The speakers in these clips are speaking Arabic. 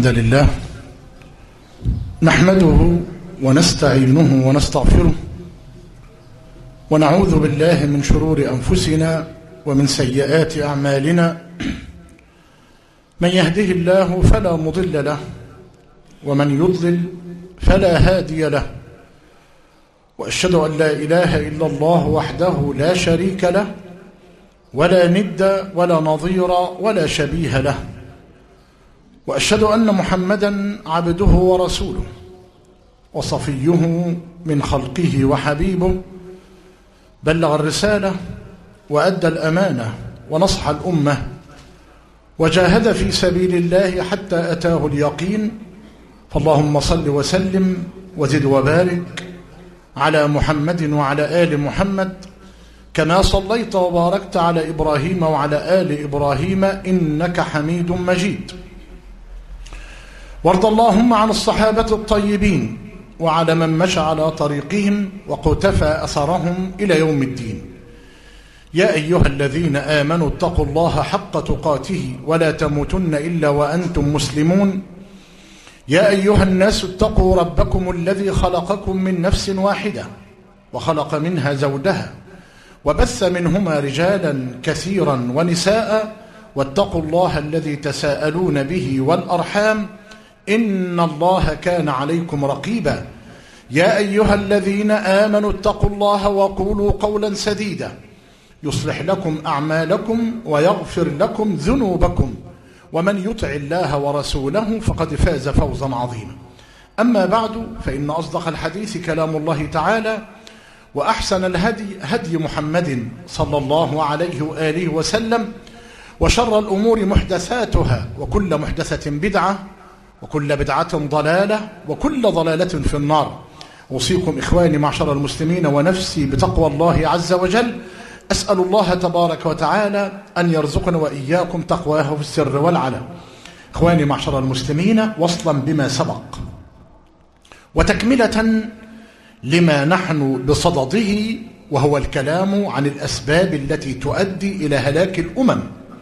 الحمد لله نحمده ونستعينه ونستغفره ونعوذ بالله من شرور أنفسنا ومن سيئات أعمالنا. من يهده الله فلا مضل له ومن يضلل فلا هادي له، وأشهد أن لا إله إلا الله وحده لا شريك له ولا ند ولا نظير ولا شبيه له، وأشهد أن محمدا عبده ورسوله وصفيه من خلقه وحبيبه، بلغ الرسالة وأدى الأمانة ونصح الأمة وجاهد في سبيل الله حتى أتاه اليقين. فاللهم صل وسلم وزد وبارك على محمد وعلى آل محمد كما صليت وباركت على إبراهيم وعلى آل إبراهيم إنك حميد مجيد. وارض اللهم عن الصحابة الطيبين وعلى من مشى على طريقهم وقتفى أثرهم إلى يوم الدين. يا أيها الذين آمنوا اتقوا الله حق تقاته ولا تموتن إلا وأنتم مسلمون. يا أيها الناس اتقوا ربكم الذي خلقكم من نفس واحدة وخلق منها زوجها وبث منهما رجالا كثيرا ونساء، واتقوا الله الذي تساءلون به والأرحام إن الله كان عليكم رقيبا. يا أيها الذين آمنوا اتقوا الله وقولوا قولا سديدا يصلح لكم أعمالكم ويغفر لكم ذنوبكم، ومن يطع الله ورسوله فقد فاز فوزا عظيما. أما بعد، فإن أصدق الحديث كلام الله تعالى، وأحسن الهدي هدي محمد صلى الله عليه وآله وسلم، وشر الأمور محدثاتها، وكل محدثة بدعة، وكل بدعة ضلالة، وكل ضلالة في النار. أوصيكم إخواني معشر المسلمين ونفسي بتقوى الله عز وجل. أسأل الله تبارك وتعالى أن يرزقنا وإياكم تقواه في السر والعلن. إخواني معشر المسلمين، وصلا بما سبق وتكملة لما نحن بصدده، وهو الكلام عن الأسباب التي تؤدي إلى هلاك الأمم.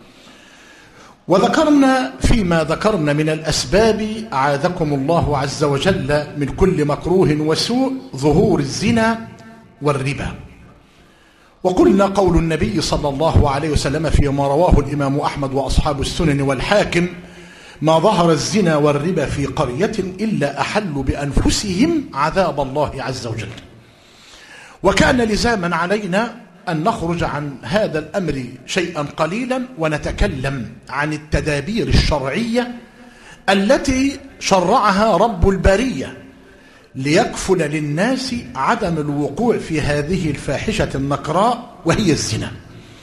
وذكرنا فيما ذكرنا من الأسباب أعاذكم الله عز وجل من كل مكروه وسوء ظهور الزنا والربا. وقلنا قول النبي صلى الله عليه وسلم فيما رواه الإمام أحمد وأصحاب السنن والحاكم: ما ظهر الزنا والربا في قرية إلا أحلوا بأنفسهم عذاب الله عز وجل. وكان لزاما علينا أن نخرج عن هذا الأمر شيئا قليلا ونتكلم عن التدابير الشرعية التي شرعها رب البرية ليكفل للناس عدم الوقوع في هذه الفاحشة النكراء وهي الزنا.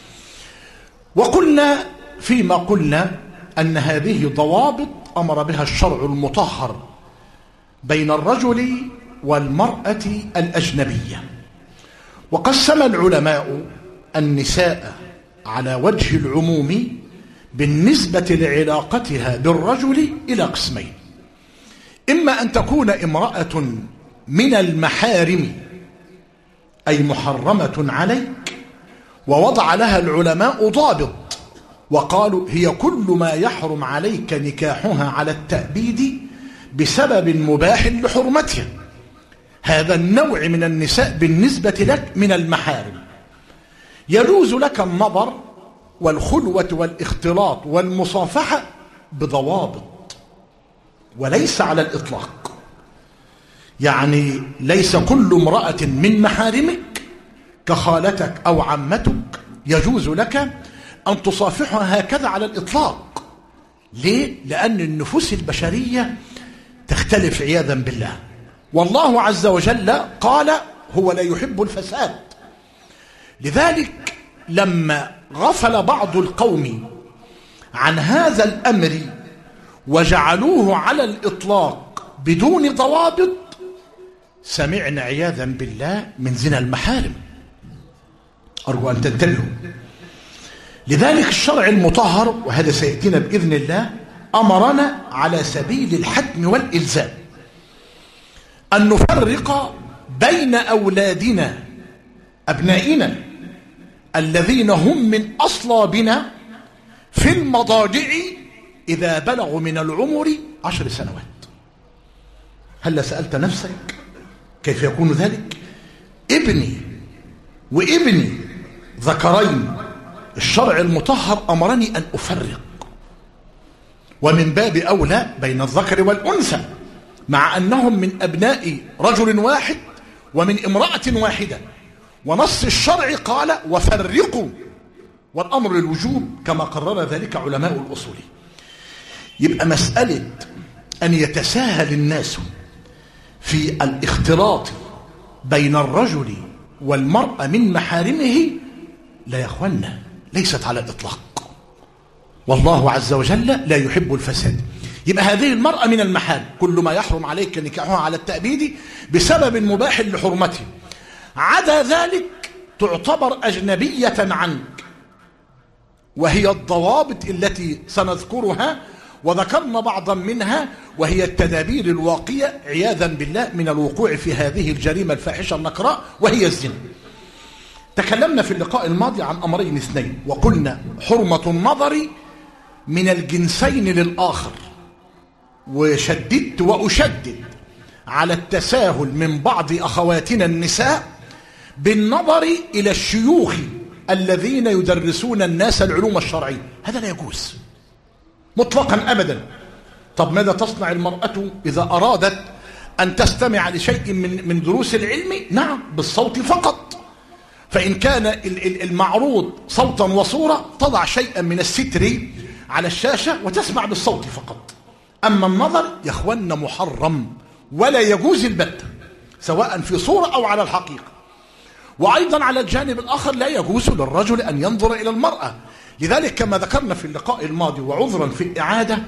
وقلنا فيما قلنا أن هذه ضوابط أمر بها الشرع المطهر بين الرجل والمرأة الأجنبية. وقسم العلماء النساء على وجه العموم بالنسبة لعلاقتها بالرجل إلى قسمين: إما أن تكون امرأة من المحارم أي محرمة عليك، ووضع لها العلماء ضابط وقالوا هي كل ما يحرم عليك نكاحها على التأبيد بسبب مباح لحرمتها. هذا النوع من النساء بالنسبة لك من المحارم يجوز لك النظر والخلوة والاختلاط والمصافحة بضوابط، وليس على الإطلاق. يعني ليس كل امرأة من محارمك كخالتك أو عمتك يجوز لك أن تصافحها هكذا على الإطلاق. ليه؟ لأن النفوس البشرية تختلف عياذا بالله، والله عز وجل قال هو لا يحب الفساد. لذلك لما غفل بعض القوم عن هذا الأمر وجعلوه على الإطلاق بدون ضوابط، سمعنا عياذا بالله من زنا المحارم. أرجو أن تنتبهوا. لذلك الشرع المطهر، وهذا سيأتينا بإذن الله، أمرنا على سبيل الحتم والإلزام أن نفرق بين أولادنا أبنائنا الذين هم من أصلابنا في المضاجع إذا بلغوا من العمر 10 سنوات. هل سألت نفسك كيف يكون ذلك؟ ابني وابني ذكرين، الشرع المطهر أمرني أن أفرق، ومن باب أولى بين الذكر والأنثى، مع أنهم من أبناء رجل واحد ومن امرأة واحدة، ونص الشرع قال وفرقوا، والأمر للوجوب كما قرر ذلك علماء الأصول. يبقى مسألة أن يتساهل الناس في الاختلاط بين الرجل والمرأة من محارمه لا يا أخوانا ليست على الإطلاق، والله عز وجل لا يحب الفساد. يبقى هذه المرأة من المحارم، كل ما يحرم عليك نكاحها على التأبيد بسبب مباح لحرمته، عدا ذلك تعتبر أجنبية عنك، وهي الضوابط التي سنذكرها وذكرنا بعضا منها، وهي التدابير الواقية عياذا بالله من الوقوع في هذه الجريمة الفاحشة النكراء وهي الزنا. تكلمنا في اللقاء الماضي عن أمرين اثنين، وقلنا حرمة النظر من الجنسين للآخر، وشددت وأشدد على التساهل من بعض أخواتنا النساء بالنظر إلى الشيوخ الذين يدرسون الناس العلوم الشرعية. هذا لا يجوز مطلقا أبدا. طب ماذا تصنع المرأة إذا أرادت أن تستمع لشيء من دروس العلم؟ نعم بالصوت فقط، فإن كان المعروض صوتا وصورة تضع شيئا من الستر على الشاشة وتسمع بالصوت فقط. أما النظر يا أخوانا محرم ولا يجوز البتة، سواء في صورة أو على الحقيقة. وأيضا على الجانب الآخر لا يجوز للرجل أن ينظر إلى المرأة. لذلك كما ذكرنا في اللقاء الماضي وعذرا في الإعادة،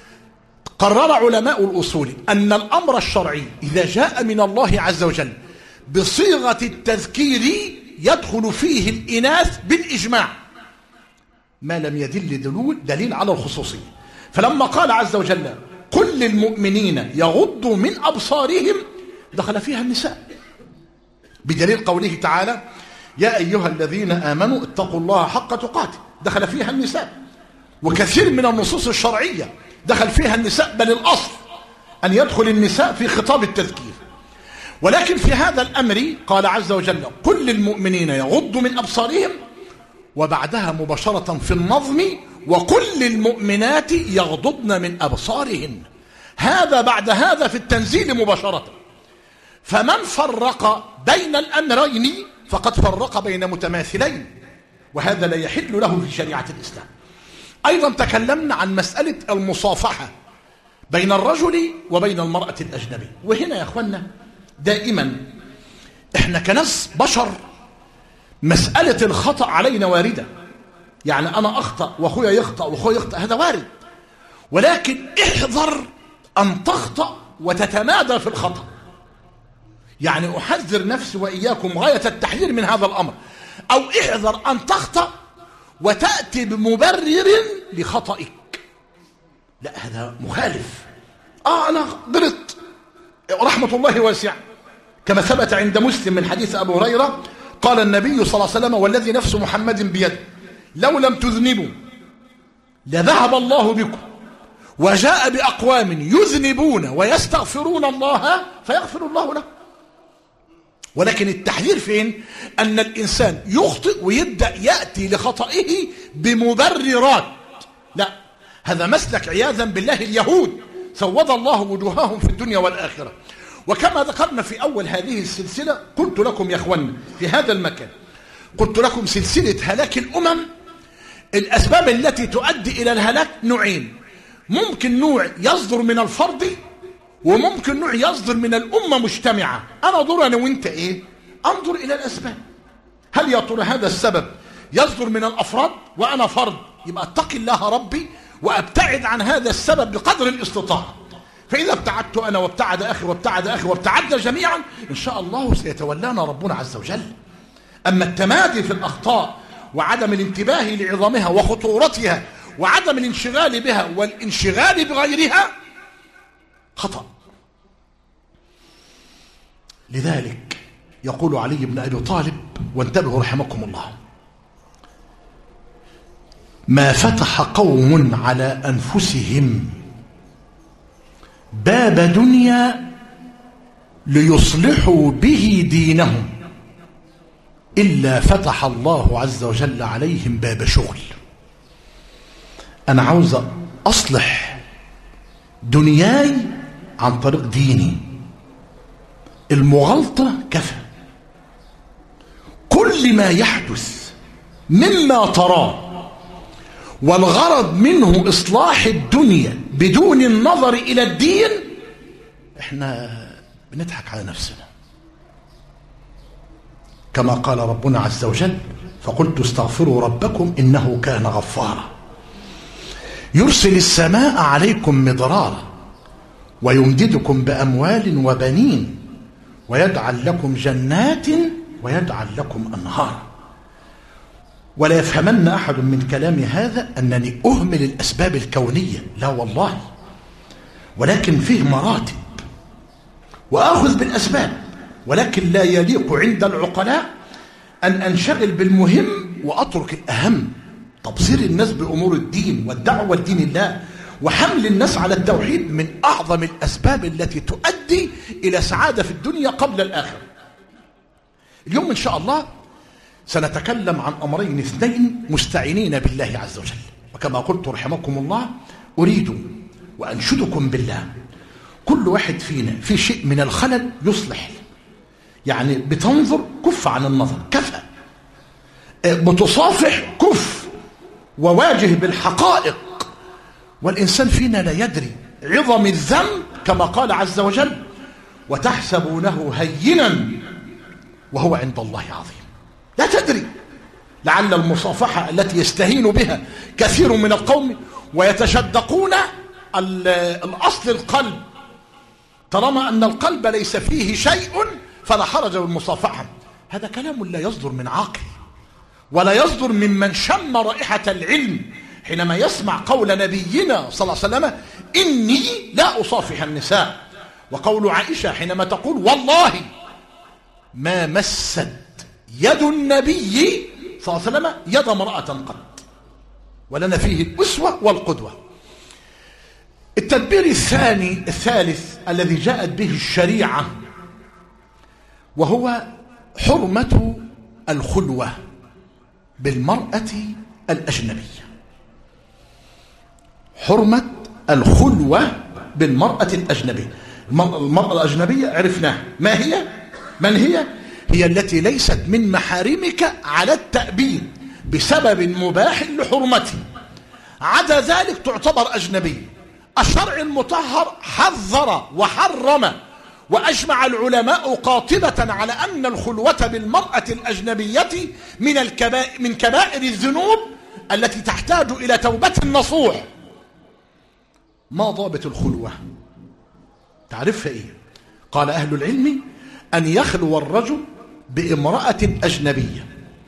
قرر علماء الأصول أن الأمر الشرعي إذا جاء من الله عز وجل بصيغة التذكير يدخل فيه الإناث بالإجماع ما لم يدل دليل على الخصوصية. فلما قال عز وجل قل للمؤمنين يغضوا من أبصارهم دخل فيها النساء، بدليل قوله تعالى يا أيها الذين آمنوا اتقوا الله حق تقاته، دخل فيها النساء. وكثير من النصوص الشرعية دخل فيها النساء، بل الأصل أن يدخل النساء في خطاب التذكير. ولكن في هذا الأمر قال عز وجل قل للمؤمنين يغضوا من أبصارهم، وبعدها مباشرة في النظم وقل للمؤمنات يغضضن من أبصارهن، هذا بعد هذا في التنزيل مباشرة. فمن فرق بين الأمرين فقد فرق بين متماثلين، وهذا لا يحل له في شريعة الإسلام. أيضا تكلمنا عن مسألة المصافحة بين الرجل وبين المرأة الأجنبية. وهنا يا أخوانا دائما إحنا كناس بشر مسألة الخطأ علينا واردة، يعني أنا أخطأ وأخويا يخطأ وأخويا يخطأ، هذا وارد، ولكن احذر أن تخطأ وتتمادى في الخطأ. يعني أحذر نفسي وإياكم غاية التحذير من هذا الأمر. أو احذر أن تخطأ وتأتي بمبرر لخطئك، لا هذا مخالف. أنا غلطت، رحمة الله واسعة، كما ثبت عند مسلم من حديث أبو هريرة قال النبي صلى الله عليه وسلم والذي نفس محمد بيده لو لم تذنبوا لذهب الله بكم وجاء بأقوام يذنبون ويستغفرون الله فيغفر الله له. ولكن التحذير فين؟ أن الإنسان يخطئ ويبدأ يأتي لخطئه بمبررات، لا، هذا مسلك عياذا بالله اليهود سود الله وجوههم في الدنيا والآخرة. وكما ذكرنا في أول هذه السلسلة قلت لكم يا أخوان في هذا المكان، قلت لكم سلسلة هلاك الأمم الأسباب التي تؤدي إلى الهلاك نوعين، ممكن نوع يصدر من الفرد وممكن نوع يصدر من الأمة مجتمعة. أنا أدور أنا وإنت إيه؟ أنظر إلى الأسباب. هل يا ترى هذا السبب يصدر من الأفراد وأنا فرد، يبقى اتق الله ربي وأبتعد عن هذا السبب بقدر الاستطاعة. فإذا ابتعدت أنا وابتعد أخي وابتعد أخي وابتعدنا جميعا إن شاء الله سيتولانا ربنا عز وجل. أما التمادي في الأخطاء وعدم الانتباه لعظمها وخطورتها وعدم الانشغال بها والانشغال بغيرها خطأ. لذلك يقول علي بن أبي طالب، وانتبهوا رحمكم الله، ما فتح قوم على أنفسهم باب دنيا ليصلحوا به دينهم إلا فتح الله عز وجل عليهم باب شغل. أنا عاوز أصلح دنياي عن طريق ديني، المغالطة كفى. كل ما يحدث مما تراه والغرض منه إصلاح الدنيا بدون النظر إلى الدين، إحنا بنضحك على نفسنا. كما قال ربنا عز وجل: فقلت استغفروا ربكم إنه كان غفارا يرسل السماء عليكم مدرارا ويمددكم بأموال وبنين ويجعل لكم جنات ويجعل لكم أنهارا. ولا يفهمن أحد من كلامي هذا أنني أهمل الأسباب الكونية، لا والله، ولكن فيه مراتب وآخذ بالأسباب، ولكن لا يليق عند العقلاء أن أنشغل بالمهم وأترك الأهم. تبصير الناس بأمور الدين والدعوة لدين الله وحمل الناس على التوحيد من أعظم الأسباب التي تؤدي إلى سعادة في الدنيا قبل الآخرة. اليوم إن شاء الله سنتكلم عن أمرين اثنين مستعينين بالله عز وجل، وكما قلت رحمكم الله أريد وأنشدكم بالله كل واحد فينا في شيء من الخلل يصلح. يعني بتنظر كف عن النظر كفى، بتصافح كف وواجه بالحقائق. والإنسان فينا لا يدري عظم الذنب كما قال عز وجل: وتحسبونه هينا وهو عند الله عظيم. لا تدري، لعل المصافحة التي يستهين بها كثير من القوم ويتشدقون الأصل القلب، طالما أن القلب ليس فيه شيء فلا حرج بالمصافحة. هذا كلام لا يصدر من عاقل ولا يصدر ممن شم رائحة العلم حينما يسمع قول نبينا صلى الله عليه وسلم: إني لا أصافح النساء، وقول عائشة حينما تقول: والله ما مست يد النبي صلى الله عليه وسلم يد امرأة قط. ولنا فيه الأسوة والقدوة. التدبير الثالث الذي جاءت به الشريعة وهو حرمة الخلوة بالمرأة الأجنبية. حرمة الخلوة بالمرأة الأجنبية. المرأة الأجنبية عرفناها، ما هي؟ من هي؟ هي التي ليست من محارمك على التأبيد بسبب مباح لحرمته، عدا ذلك تعتبر أجنبية. الشرع المطهر حذر وحرم، وأجمع العلماء قاطبة على أن الخلوة بالمرأة الأجنبية من كبائر الذنوب التي تحتاج إلى توبة نصوح. ما ضابط الخلوة؟ تعرفها إيه؟ قال أهل العلم: أن يخلو الرجل بامرأة أجنبية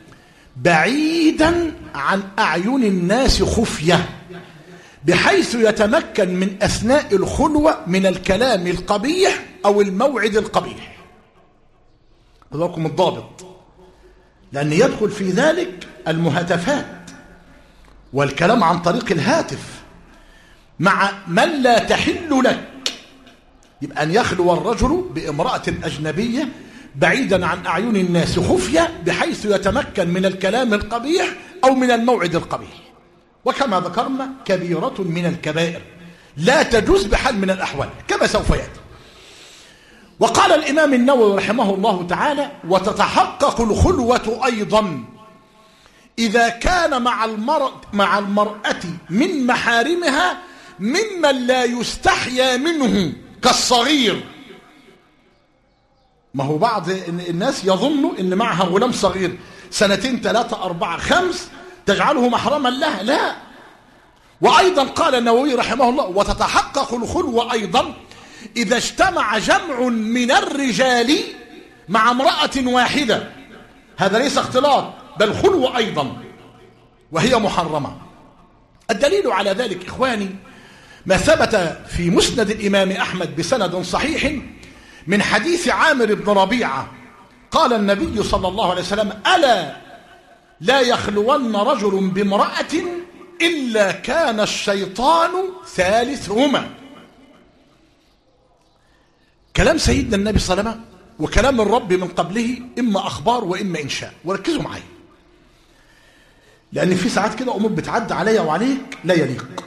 بعيدا عن أعين الناس خفية، بحيث يتمكن من أثناء الخلوة من الكلام القبيح أو الموعد القبيح. هذاكم الضابط، لأن يدخل في ذلك المهاتفات والكلام عن طريق الهاتف مع من لا تحل لك. يبقى أن يخلو الرجل بامرأة أجنبية بعيدا عن أعين الناس خفية، بحيث يتمكن من الكلام القبيح أو من الموعد القبيح. وكما ذكرنا كبيرة من الكبائر لا تجوز بحال من الأحوال كما سوف يأتي. وقال الإمام النووي رحمه الله تعالى: وتتحقق الخلوة أيضا إذا كان مع المرأة من محارمها ممن لا يستحيا منه كالصغير. ما هو بعض الناس يظن ان معها غلام صغير 2 3 4 5 تجعله محرما لها، لا. وايضا قال النووي رحمه الله: وتتحقق الخلوة ايضا اذا اجتمع جمع من الرجال مع امرأة واحدة. هذا ليس اختلاط بل خلوة ايضا، وهي محرمة. الدليل على ذلك إخواني ما ثبت في مسند الإمام أحمد بسند صحيح من حديث عامر بن ربيعة قال النبي صلى الله عليه وسلم: ألا لا يخلون رجل بامرأة إلا كان الشيطان ثالثهما. كلام سيدنا النبي صلى الله عليه وسلم وكلام الرب من قبله إما أخبار وإما إنشاء. وركزوا معي، لأن في ساعات كده أمور بتعدي عليا وعليك لا يليق.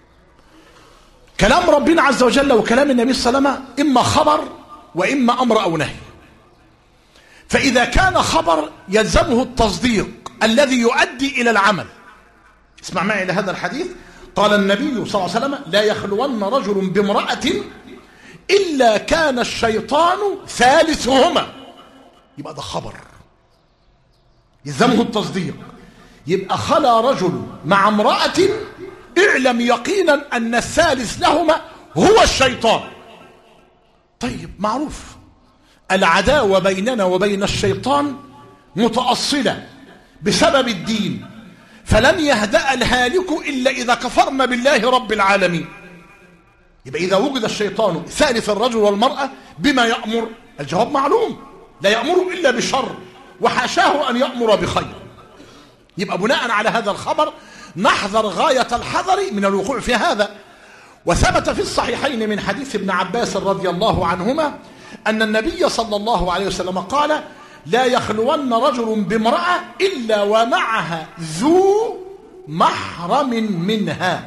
كلام ربنا عز وجل وكلام النبي صلى الله عليه وسلم إما خبر وإما أمر أو نهي. فإذا كان خبر يلزمه التصديق الذي يؤدي إلى العمل. اسمع معي إلى هذا الحديث. قال النبي صلى الله عليه وسلم: لا يخلون رجل بامرأة إلا كان الشيطان ثالثهما. يبقى ده خبر يلزمه التصديق. يبقى خلا رجل مع امرأة، اعلم يقينا أن الثالث لهما هو الشيطان. طيب معروف العداوة بيننا وبين الشيطان متأصلة بسبب الدين، فلن يهدأ الهالك إلا إذا كفرنا بالله رب العالمين. يبقى إذا وجد الشيطان ثالث الرجل والمرأة بما يأمر؟ الجواب معلوم، لا يأمر إلا بشر، وحاشاه أن يأمر بخير. يبقى بناء على هذا الخبر نحذر غاية الحذر من الوقوع في هذا. وثبت في الصحيحين من حديث ابن عباس رضي الله عنهما أن النبي صلى الله عليه وسلم قال: لا يخلون رجل بامرأة إلا ومعها ذو محرم منها.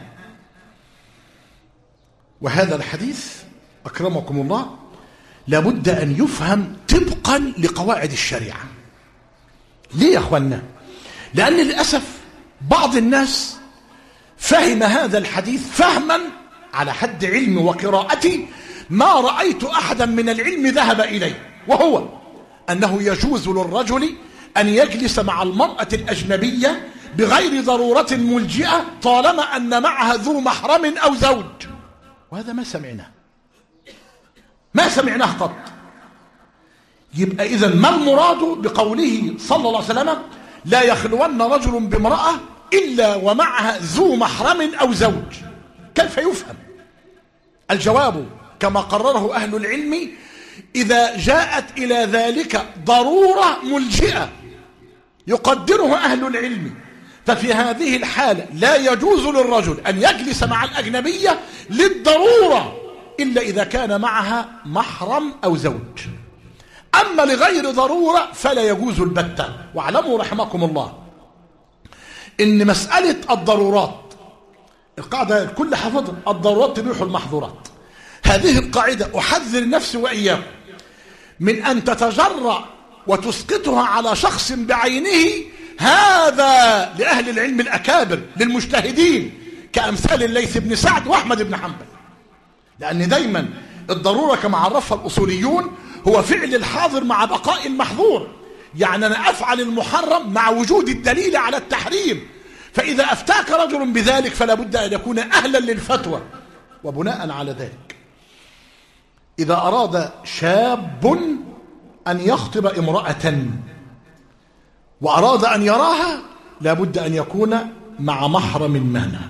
وهذا الحديث أكرمكم الله لابد أن يفهم طبقا لقواعد الشريعة. ليه يا أخوانا؟ لأن للأسف بعض الناس فهم هذا الحديث فهما على حد علمي وقراءتي ما رأيت أحدا من العلم ذهب إليه، وهو أنه يجوز للرجل أن يجلس مع المرأة الأجنبية بغير ضرورة ملجئة طالما أن معها ذو محرم أو زوج. وهذا ما سمعناه قط. يبقى إذن ما المراد بقوله صلى الله عليه وسلم: لا يخلون رجل بامرأة إلا ومعها ذو محرم أو زوج؟ كيف يفهم؟ الجواب كما قرره أهل العلم: إذا جاءت إلى ذلك ضرورة ملجئة يقدره أهل العلم، ففي هذه الحالة لا يجوز للرجل أن يجلس مع الأجنبية للضرورة إلا إذا كان معها محرم أو زوج. أما لغير ضرورة فلا يجوز البتة. واعلموا رحمكم الله إن مسألة الضرورات، القاعدة الكل حفظها: الضرورات تبيح المحظورات. هذه القاعدة أحذر نفسي وإياكم من أن تتجرأ وتسقطها على شخص بعينه. هذا لأهل العلم الأكابر للمجتهدين كأمثال الليث بن سعد وأحمد بن حنبل. لأن دايما الضرورة كما عرفها الأصوليون هو فعل الحاضر مع بقاء المحظور. يعني أنا أفعل المحرم مع وجود الدليل على التحريم، فإذا أفتاك رجل بذلك فلا بد أن يكون أهلا للفتوى. وبناء على ذلك إذا أراد شاب أن يخطب امرأة وأراد أن يراها لا بد أن يكون مع محرم منها،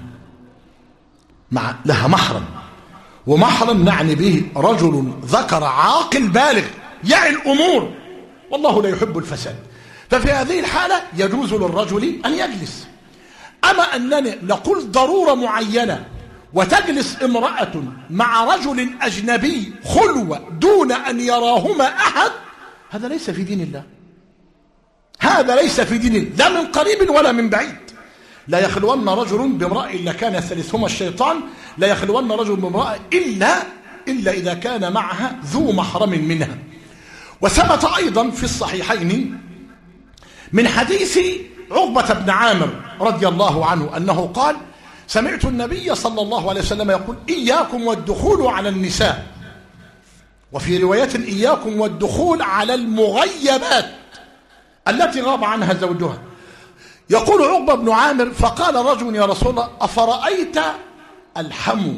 لها محرم. ومحرم نعني به رجل ذكر عاقل بالغ يعي الأمور، والله لا يحب الفساد. ففي هذه الحالة يجوز للرجل أن يجلس. أما أننا نقول ضرورة معينة وتجلس امرأة مع رجل أجنبي خلوة دون أن يراهما أحد، هذا ليس في دين الله. هذا ليس في دين الله، لا من قريب ولا من بعيد. لا يخلون رجل بامرأة إلا كان ثالثهما الشيطان. لا يخلون رجل بامرأة إلا إذا كان معها ذو محرم منها. وثبت أيضا في الصحيحين من حديث عقبة بن عامر رضي الله عنه أنه قال: سمعت النبي صلى الله عليه وسلم يقول: إياكم والدخول على النساء. وفي رواية: إياكم والدخول على المغيبات التي غاب عنها زوجها. يقول عقبة بن عامر: فقال رجل: يا رسول الله، أفرأيت الحمو؟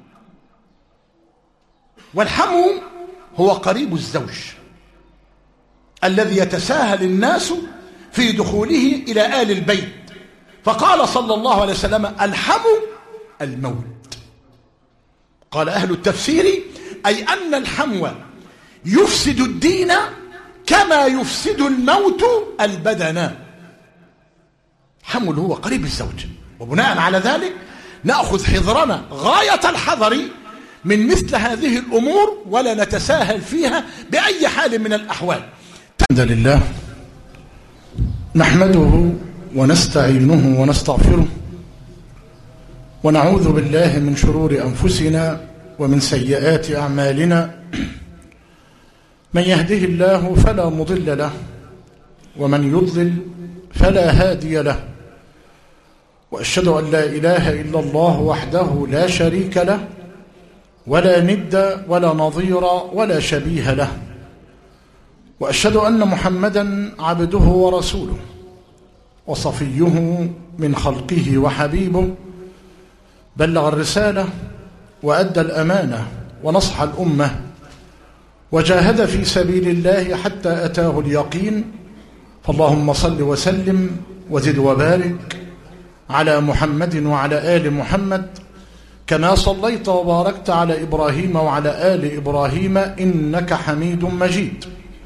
والحمو هو قريب الزوج الذي يتساهل الناس في دخوله إلى آل البيت. فقال صلى الله عليه وسلم: الحمو الموت. قال أهل التفسير: أي أن الحمو يفسد الدين كما يفسد الموت البدن. حمو هو قريب الزوج، وبناء على ذلك نأخذ حذرنا غاية الحذر من مثل هذه الأمور ولا نتساهل فيها بأي حال من الأحوال. الحمد لله نحمده ونستعينه ونستغفره ونعوذ بالله من شرور أنفسنا ومن سيئات أعمالنا. من يهده الله فلا مضل له ومن يضلل فلا هادي له، وأشهد أن لا إله إلا الله وحده لا شريك له ولا ند ولا نظير ولا شبيه له، وأشهد أن محمدا عبده ورسوله وصفيه من خلقه وحبيبه، بلغ الرسالة وأدى الأمانة ونصح الأمة وجاهد في سبيل الله حتى أتاه اليقين. فاللهم صل وسلم وزد وبارك على محمد وعلى آل محمد كما صليت وباركت على إبراهيم وعلى آل إبراهيم إنك حميد مجيد.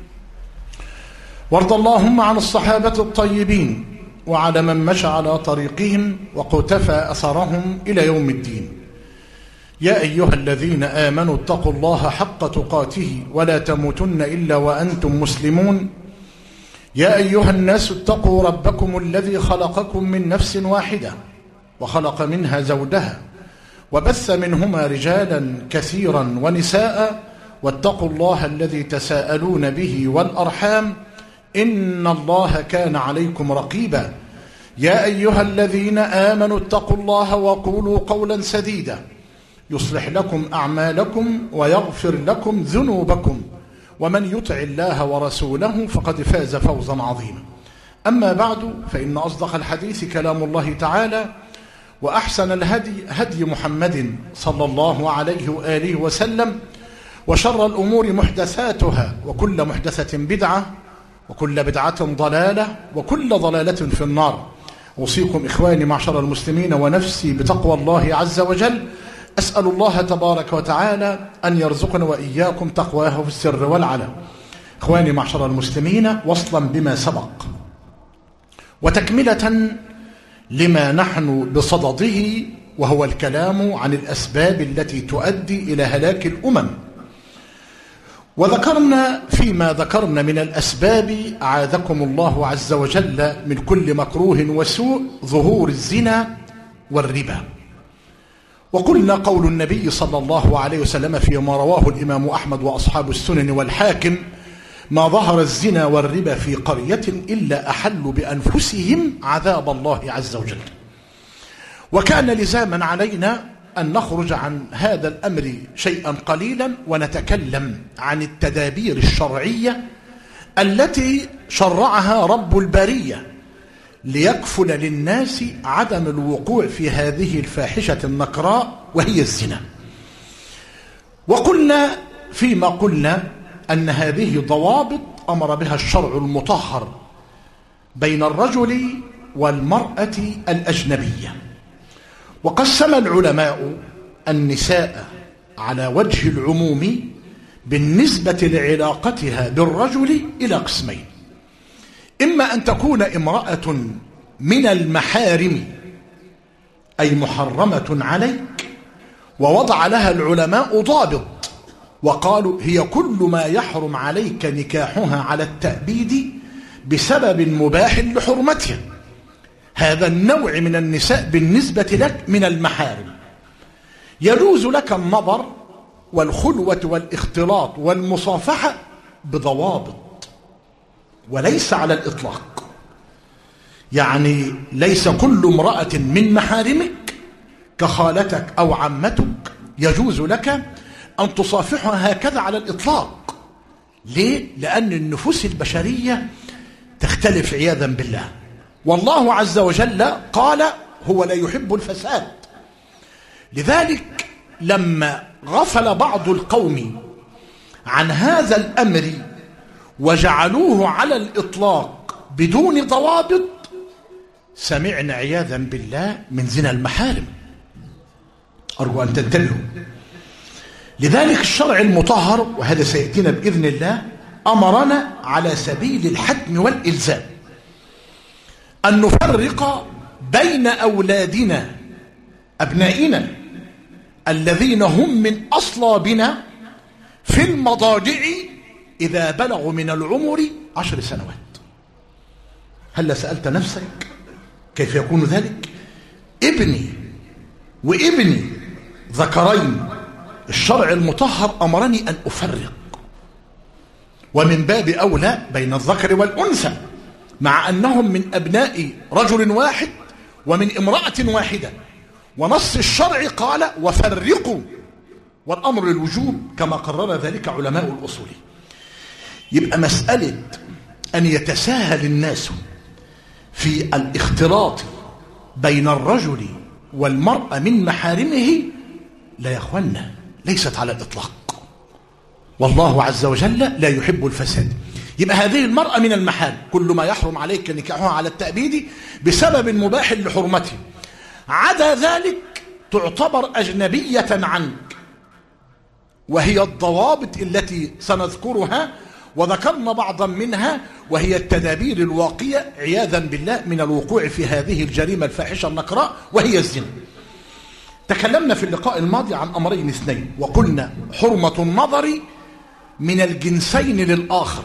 وارض اللهم عن الصحابة الطيبين وعلى من مشى على طريقهم وقتفى أثرهم إلى يوم الدين. يا أيها الذين آمنوا اتقوا الله حق تقاته ولا تموتن إلا وأنتم مسلمون. يا أيها الناس اتقوا ربكم الذي خلقكم من نفس واحدة وخلق منها زوجها وبث منهما رجالا كثيرا ونساء، واتقوا الله الذي تساءلون به والأرحام إن الله كان عليكم رقيبا. يا أيها الذين آمنوا اتقوا الله وقولوا قولا سديدا يصلح لكم أعمالكم ويغفر لكم ذنوبكم، ومن يطع الله ورسوله فقد فاز فوزا عظيما. أما بعد، فإن أصدق الحديث كلام الله تعالى، وأحسن الهدي هدي محمد صلى الله عليه وآله وسلم، وشر الأمور محدثاتها وكل محدثة بدعة وكل بدعة ضلالة وكل ضلالة في النار. أوصيكم إخواني معشر المسلمين ونفسي بتقوى الله عز وجل. أسأل الله تبارك وتعالى أن يرزقنا وإياكم تقواه في السر والعلن. إخواني معشر المسلمين، وصلا بما سبق وتكملة لما نحن بصدده، وهو الكلام عن الأسباب التي تؤدي إلى هلاك الأمم. وذكرنا فيما ذكرنا من الأسباب أعاذكم الله عز وجل من كل مكروه وسوء ظهور الزنا والربا. وقلنا قول النبي صلى الله عليه وسلم فيما رواه الإمام أحمد وأصحاب السنن والحاكم: ما ظهر الزنا والربا في قرية إلا أحلوا بأنفسهم عذاب الله عز وجل. وكان لزاما علينا أن نخرج عن هذا الأمر شيئا قليلا ونتكلم عن التدابير الشرعية التي شرعها رب البرية ليكفل للناس عدم الوقوع في هذه الفاحشة النكراء وهي الزنا. وقلنا فيما قلنا أن هذه ضوابط أمر بها الشرع المطهر بين الرجل والمرأة الأجنبية. وقسم العلماء النساء على وجه العموم بالنسبة لعلاقتها بالرجل إلى قسمين: إما أن تكون امرأة من المحارم أي محرمة عليك، ووضع لها العلماء ضابط وقالوا هي كل ما يحرم عليك نكاحها على التأبيد بسبب مباح لحرمتها. هذا النوع من النساء بالنسبة لك من المحارم يجوز لك النظر والخلوة والاختلاط والمصافحة بضوابط، وليس على الإطلاق. يعني ليس كل امرأة من محارمك كخالتك أو عمتك يجوز لك أن تصافحها هكذا على الإطلاق. ليه؟ لأن النفوس البشرية تختلف عياذا بالله، والله عز وجل قال هو لا يحب الفساد. لذلك لما غفل بعض القوم عن هذا الأمر وجعلوه على الإطلاق بدون ضوابط، سمعنا عياذا بالله من زنا المحارم. أرجو أن تنتبهوا. لذلك الشرع المطهر، وهذا سيأتينا بإذن الله، أمرنا على سبيل الحتم والإلزام أن نفرق بين أولادنا أبنائنا الذين هم من أصلابنا في المضاجع إذا بلغوا من العمر 10 سنوات. هل سألت نفسك كيف يكون ذلك؟ ابني وابني ذكرين، الشرع المطهر أمرني أن أفرق، ومن باب أولى بين الذكر والأنثى، مع أنهم من أبناء رجل واحد ومن امرأة واحدة، ونص الشرع قال وفرقوا، والأمر للوجوب كما قرر ذلك علماء الأصول. يبقى مسألة أن يتساهل الناس في الاختلاط بين الرجل والمرأة من محارمه لا يا أخوانا ليست على الإطلاق، والله عز وجل لا يحب الفساد. يبقى هذه المرأة من المحارم، كل ما يحرم عليك نكاحها على التأبيد بسبب مباح لحرمته، عدا ذلك تعتبر أجنبية عنك، وهي الضوابط التي سنذكرها وذكرنا بعضا منها، وهي التدابير الواقية عياذا بالله من الوقوع في هذه الجريمة الفاحشة النكراء وهي الزنا. تكلمنا في اللقاء الماضي عن أمرين اثنين، وقلنا حرمة النظر من الجنسين للآخر،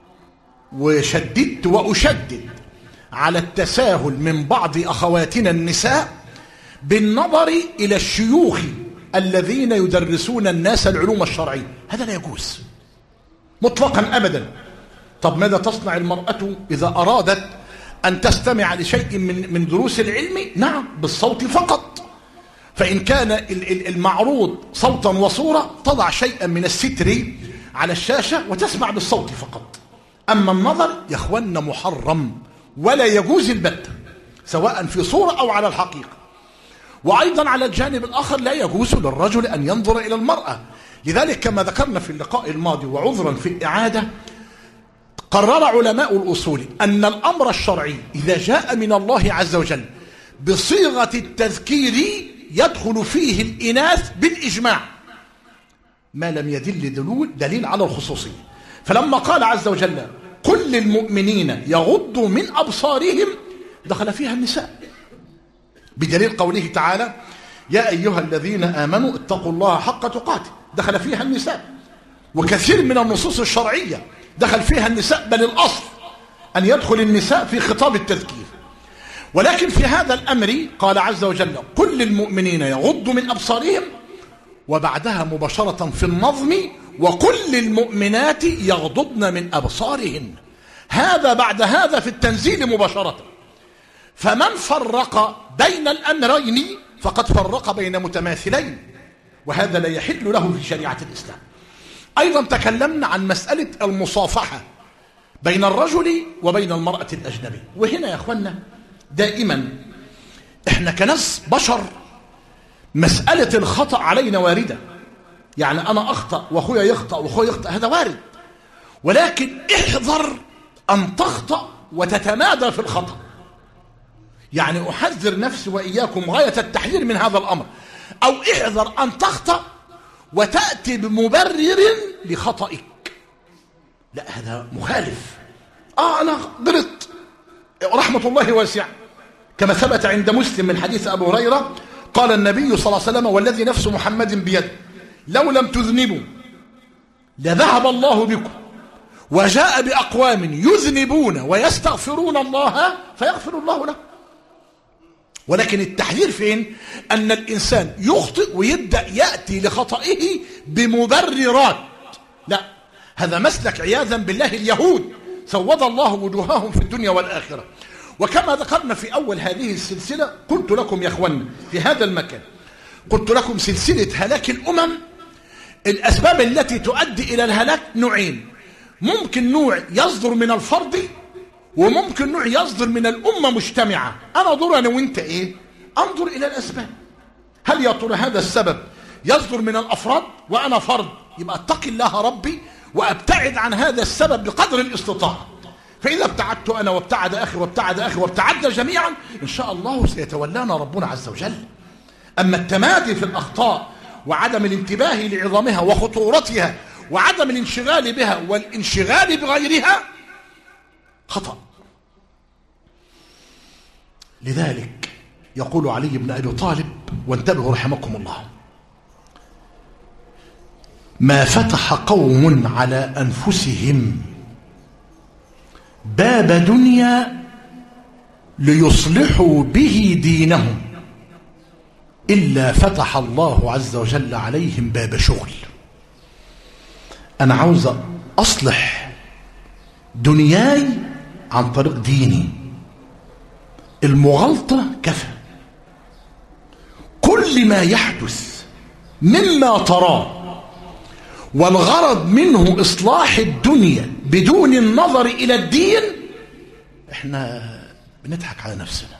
وشددت وأشدد على التساهل من بعض أخواتنا النساء بالنظر إلى الشيوخ الذين يدرسون الناس العلوم الشرعية. هذا لا يجوز مطلقا أبدا. طب ماذا تصنع المرأة إذا أرادت أن تستمع لشيء من دروس العلم؟ نعم بالصوت فقط، فإن كان المعروض صوتا وصورة تضع شيئا من الستر على الشاشة وتسمع بالصوت فقط. أما النظر يا أخوانا محرم ولا يجوز البتة، سواء في صورة أو على الحقيقة. وأيضا على الجانب الآخر لا يجوز للرجل أن ينظر إلى المرأة. لذلك كما ذكرنا في اللقاء الماضي وعذرا في الإعادة، قرر علماء الأصول أن الأمر الشرعي إذا جاء من الله عز وجل بصيغة التذكير يدخل فيه الإناث بالإجماع ما لم يدل دليل على الخصوصية. فلما قال عز وجل قل للمؤمنين يغضوا من أبصارهم دخل فيها النساء، بدليل قوله تعالى يا أيها الذين آمنوا اتقوا الله حق تقاته، دخل فيها النساء. وكثير من النصوص الشرعية دخل فيها النساء، بل الأصل أن يدخل النساء في خطاب التذكير. ولكن في هذا الأمر قال عز وجل قل للمؤمنين يغضوا من أبصارهم، وبعدها مباشرة في النظم وقل للمؤمنات يغضضن من أبصارهن، هذا بعد هذا في التنزيل مباشرة. فمن فرق بين الأمرين فقد فرق بين متماثلين، وهذا لا يحل له في شريعة الإسلام. أيضا تكلمنا عن مسألة المصافحة بين الرجل وبين المرأة الأجنبية. وهنا يا أخوانا دائما إحنا كناس بشر مسألة الخطأ علينا واردة، يعني أنا أخطأ وأخويا يخطأ وأخويا يخطأ، هذا وارد، ولكن احذر أن تخطأ وتتمادى في الخطأ. يعني أحذر نفسي وإياكم غاية التحذير من هذا الأمر. أو احذر أن تخطأ وتأتي بمبرر لخطئك، لا هذا مخالف. أنا غلطت، رحمة الله واسعة، كما ثبت عند مسلم من حديث أبو هريرة قال النبي صلى الله عليه وسلم والذي نفس محمد بيده لو لم تذنبوا لذهب الله بكم وجاء بأقوام يذنبون ويستغفرون الله فيغفر الله له. ولكن التحذير فين؟ أن الإنسان يخطئ ويبدأ يأتي لخطئه بمبررات، لا، هذا مسلك عياذا بالله اليهود سود الله وجوههم في الدنيا والآخرة. وكما ذكرنا في أول هذه السلسلة قلت لكم يا أخوانا في هذا المكان، قلت لكم سلسلة هلاك الأمم الأسباب التي تؤدي إلى الهلاك نوعين، ممكن نوع يصدر من الفرد وممكن نوع يصدر من الأمة مجتمعة. أنا أدور أنا وإنت إيه؟ أنظر إلى الأسباب. هل يا ترى هذا السبب يصدر من الأفراد وأنا فرد، يبقى اتق الله ربي وأبتعد عن هذا السبب بقدر الاستطاعة. فإذا ابتعدت أنا وابتعد أخي وابتعد أخي وابتعدنا جميعا إن شاء الله سيتولانا ربنا عز وجل. أما التمادي في الأخطاء وعدم الانتباه لعظمها وخطورتها وعدم الانشغال بها والانشغال بغيرها خطأ. لذلك يقول علي بن أبي طالب، وانتبهوا رحمكم الله: ما فتح قوم على أنفسهم باب دنيا ليصلحوا به دينهم إلا فتح الله عز وجل عليهم باب شغل. أنا عاوز أصلح دنياي عن طريق ديني، المغالطة كفى. كل ما يحدث مما تراه والغرض منه إصلاح الدنيا بدون النظر إلى الدين، إحنا بنضحك على نفسنا.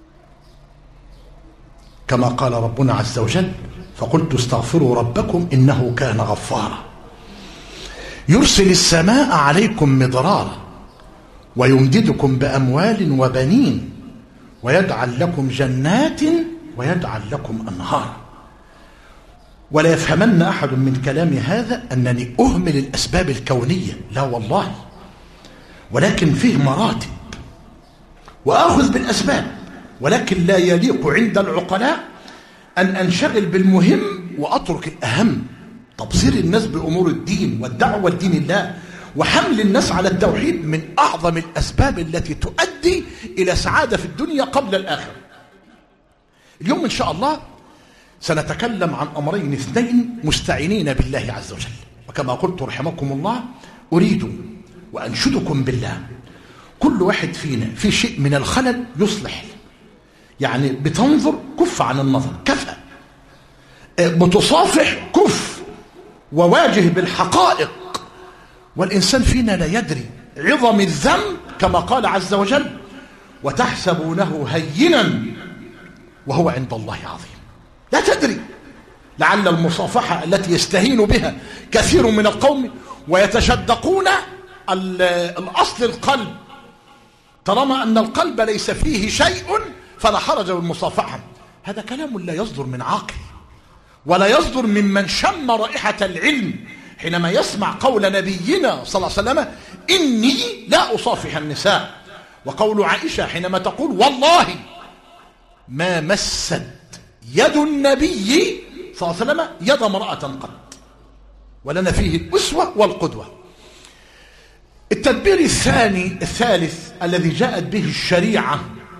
كما قال ربنا عز وجل: فقلت استغفروا ربكم إنه كان غفارا يرسل السماء عليكم مدرارا ويمددكم بأموال وبنين ويجعل لكم جنات ويجعل لكم أنهارا. ولا يفهمن أحد من كلام هذا أنني أهمل الأسباب الكونية، لا والله، ولكن فيه مراتب وآخذ بالأسباب، ولكن لا يليق عند العقلاء أن أنشغل بالمهم وأترك الأهم. تبصير الناس بأمور الدين والدعوة لدين الله وحمل الناس على التوحيد من أعظم الأسباب التي تؤدي إلى سعادة في الدنيا قبل الآخرة. اليوم إن شاء الله سنتكلم عن أمرين اثنين مستعينين بالله عز وجل. وكما قلت رحمكم الله، أريد وأنشدكم بالله، كل واحد فينا في شيء من الخلل يصلح. يعني بتنظر، كف عن النظر، كفى. بتصافح، كف وواجه بالحقائق. والإنسان فينا لا يدري عظم الذنب، كما قال عز وجل: وتحسبونه هينا وهو عند الله عظيم. لا تدري، لعل المصافحة التي يستهين بها كثير من القوم ويتشدقون الأصل القلب، طالما أن القلب ليس فيه شيء فلا حرج بالمصافحة. هذا كلام لا يصدر من عاقل ولا يصدر ممن شم رائحة العلم حينما يسمع قول نبينا صلى الله عليه وسلم: إني لا أصافح النساء. وقول عائشة حينما تقول: والله ما مست يد النبي صلى الله عليه وسلم يد امرأة قط. ولنا فيه الأسوة والقدوة. التدبير الثالث الذي جاءت به الشريعة،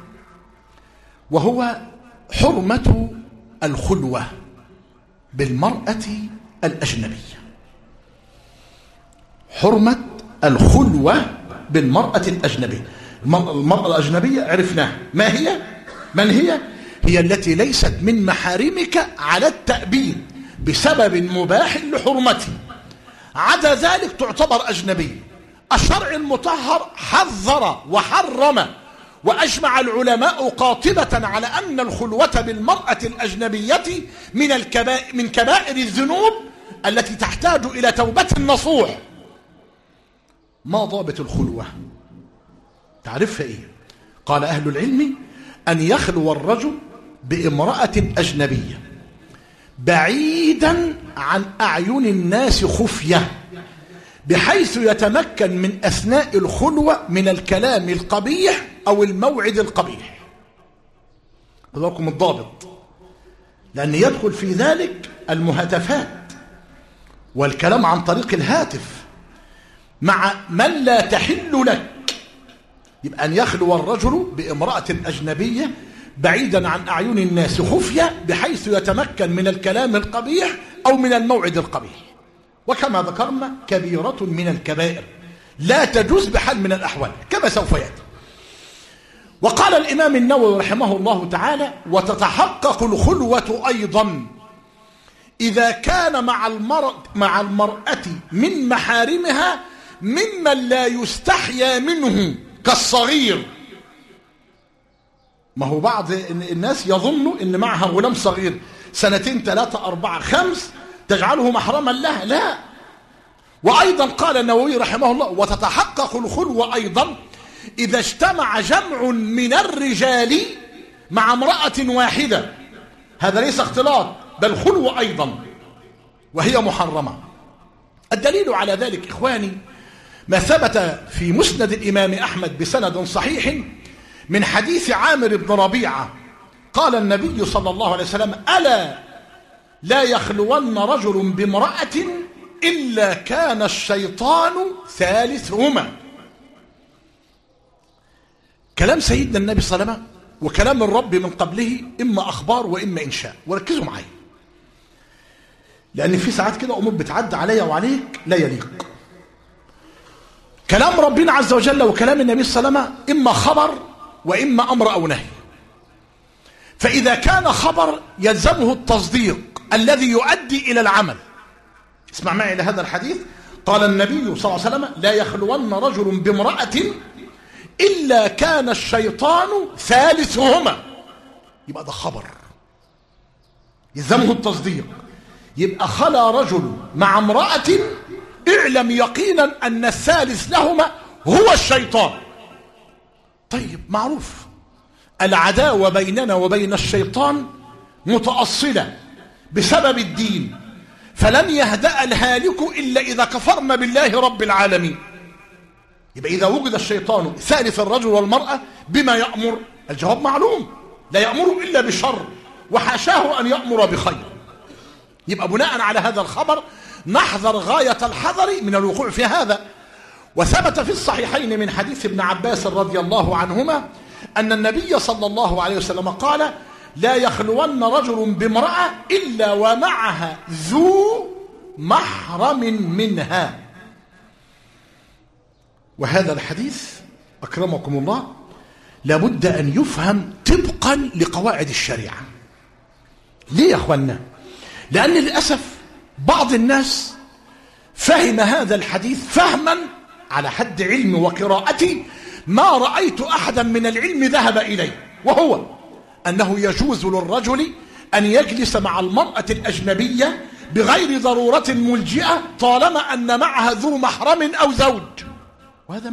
وهو حرمة الخلوة بالمرأة الأجنبية. حرمة الخلوة بالمرأة الأجنبية. المرأة الأجنبية عرفناها، ما هي؟ من هي؟ هي التي ليست من محارمك على التأبيد بسبب مباح لحرمته، عدا ذلك تعتبر أجنبية. الشرع المطهر حذر وحرم، وأجمع العلماء قاطبة على أن الخلوة بالمرأة الأجنبية من كبائر الذنوب التي تحتاج إلى توبة نصوح. ما ضابط الخلوة؟ تعرفها إيه؟ قال أهل العلم: أن يخلو الرجل بامرأة أجنبية بعيدا عن أعين الناس خفية، بحيث يتمكن من أثناء الخلوة من الكلام القبيح أو الموعد القبيح. هذا لكم الضابط، لأن يدخل في ذلك المهاتفات والكلام عن طريق الهاتف مع من لا تحل لك. يبقى أن يخلو الرجل بامرأة أجنبية بعيدا عن أعين الناس خفية، بحيث يتمكن من الكلام القبيح أو من الموعد القبيح. وكما ذكرنا كبيرة من الكبائر لا تجوز بحال من الأحوال، كما سوف يأتي. وقال الإمام النووي رحمه الله تعالى: وتتحقق الخلوة أيضا إذا كان مع المرأة من محارمها ممن لا يستحيا منه كالصغير. ما هو بعض الناس يظن ان معها غلام صغير 2 3 4 5 تجعله محرما له، لا. وأيضا قال النووي رحمه الله: وتتحقق الخلوة أيضا إذا اجتمع جمع من الرجال مع امرأة واحدة. هذا ليس اختلاط، بل خلوة أيضا، وهي محرمة. الدليل على ذلك إخواني ما ثبت في مسند الإمام أحمد بسند صحيح من حديث عامر بن ربيعة قال النبي صلى الله عليه وسلم: ألا لا يخلون رجل بامرأة إلا كان الشيطان ثالثهما. كلام سيدنا النبي صلى الله عليه وسلم وكلام الرب من قبله إما أخبار وإما إنشاء. وركزوا معايا، لأن في ساعات كده أمور بتعدي عليا وعليك لا يليق. كلام ربنا عز وجل وكلام النبي صلى الله عليه وسلم إما خبر وإما أمر أو نهي. فإذا كان خبر يلزمه التصديق الذي يؤدي إلى العمل. اسمع معي إلى هذا الحديث. قال النبي صلى الله عليه وسلم: لا يخلون رجل بامرأة إلا كان الشيطان ثالثهما. يبقى ده خبر يلزمه التصديق. يبقى خلا رجل مع امرأة، اعلم يقينا أن الثالث لهما هو الشيطان. طيب، معروف العداوة بيننا وبين الشيطان متأصلة بسبب الدين، فلن يهدأ الهالك إلا إذا كفرنا بالله رب العالمين. يبقى إذا وجد الشيطان ثالث الرجل والمرأة بما يأمر؟ الجواب معلوم: لا يأمر إلا بشر، وحاشاه أن يأمر بخير. يبقى بناء على هذا الخبر نحذر غاية الحذر من الوقوع في هذا. وثبت في الصحيحين من حديث ابن عباس رضي الله عنهما أن النبي صلى الله عليه وسلم قال: لا يخلون رجل بامرأة إلا ومعها ذو محرم منها. وهذا الحديث أكرمكم الله لابد أن يفهم طبقا لقواعد الشريعة. ليه يا أخوانا؟ لأن للأسف بعض الناس فهم هذا الحديث فهما على حد علمي وقراءتي ما رأيت أحدا من العلم ذهب إليه، وهو أنه يجوز للرجل أن يجلس مع المرأة الأجنبية بغير ضرورة ملجئة طالما أن معها ذو محرم أو زوج. وهذا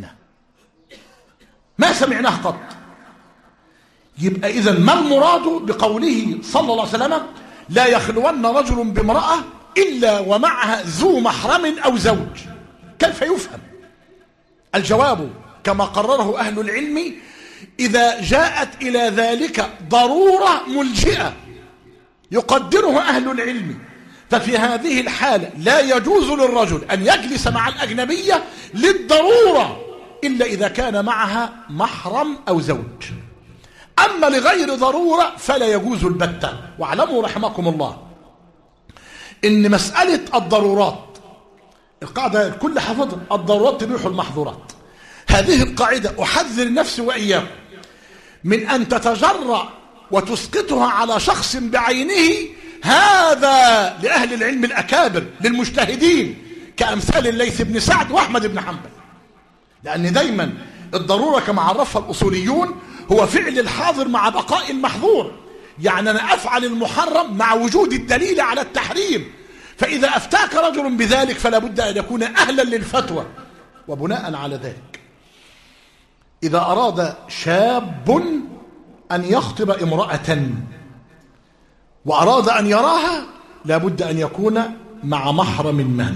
ما سمعناه قط. يبقى إذن ما المراد بقوله صلى الله عليه وسلم: لا يخلون رجل بامرأة إلا ومعها ذو محرم أو زوج؟ كيف يفهم؟ الجواب كما قرره أهل العلم: إذا جاءت إلى ذلك ضرورة ملجئة يقدرها أهل العلم، ففي هذه الحالة لا يجوز للرجل أن يجلس مع الأجنبية للضرورة إلا إذا كان معها محرم أو زوج. أما لغير ضرورة فلا يجوز البتة. واعلموا رحمكم الله إن مسألة الضرورات، القاعدة الكل حفظها: الضرورات تبيح المحظورات. هذه القاعدة أحذر نفسي وإياكم من أن تتجرأ وتسقطها على شخص بعينه. هذا لأهل العلم الأكابر للمجتهدين كأمثال الليث بن سعد وأحمد بن حنبل. لأن دايما الضرورة كما عرفها الأصوليون هو فعل الحاضر مع بقاء المحظور. يعني أنا أفعل المحرم مع وجود الدليل على التحريم. فإذا أفتاك رجل بذلك فلا بد أن يكون أهلا للفتوى. وبناء على ذلك إذا أراد شاب أن يخطب امرأة وأراد أن يراها لا بد أن يكون مع محرم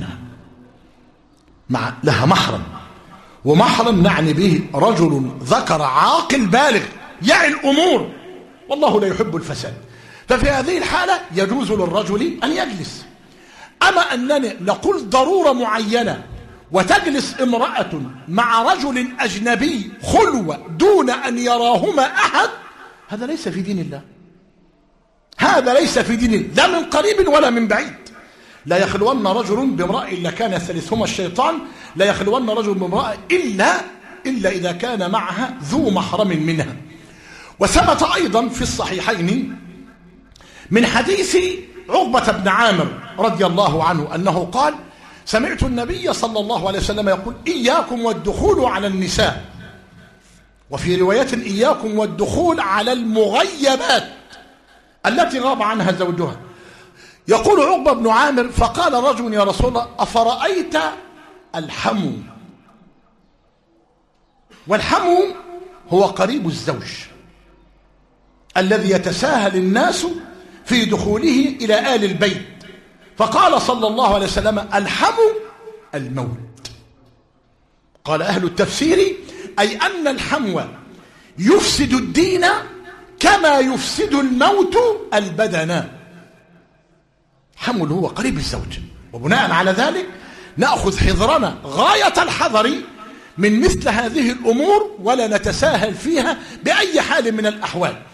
منها، لها محرم. ومحرم نعني به رجل ذكر عاقل بالغ يعي الأمور، والله لا يحب الفساد. ففي هذه الحالة يجوز للرجل أن يجلس. أما أننا نقول ضرورة معينة وتجلس امرأة مع رجل أجنبي خلوة دون أن يراهما أحد، هذا ليس في دين الله. هذا ليس في دين الله، لا من قريب ولا من بعيد. لا يخلون رجل بامرأة إلا كان ثالثهما الشيطان. لا يخلون رجل بامرأة إلا إذا كان معها ذو محرم منها. وثبت أيضا في الصحيحين من حديث عقبة بن عامر رضي الله عنه أنه قال: سمعت النبي صلى الله عليه وسلم يقول: إياكم والدخول على النساء. وفي رواية: إياكم والدخول على المغيبات التي غاب عنها زوجها. يقول عقبة بن عامر: فقال رجل: يا رسول الله، أفرأيت الحمو؟ والحمو هو قريب الزوج الذي يتساهل الناس في دخوله إلى آل البيت. فقال صلى الله عليه وسلم: الحمو الموت. قال أهل التفسير: أي أن الحمو يفسد الدين كما يفسد الموت البدن. حمل هو قريب الزوج، وبناء على ذلك نأخذ حذرنا غاية الحذر من مثل هذه الأمور، ولا نتساهل فيها بأي حال من الأحوال.